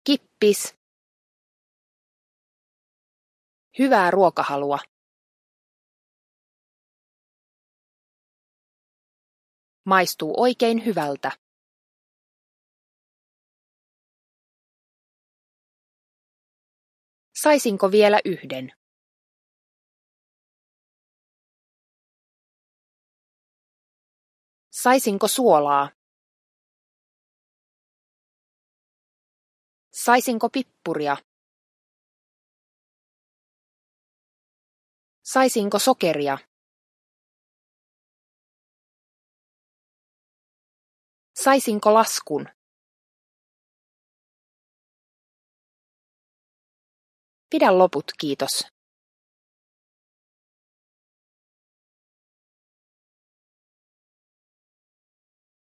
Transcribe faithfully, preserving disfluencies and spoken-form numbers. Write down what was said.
Kippis. Hyvää ruokahalua. Maistuu oikein hyvältä. Saisinko vielä yhden? Saisinko suolaa? Saisinko pippuria? Saisinko sokeria? Saisinko laskun? Pidä loput, kiitos.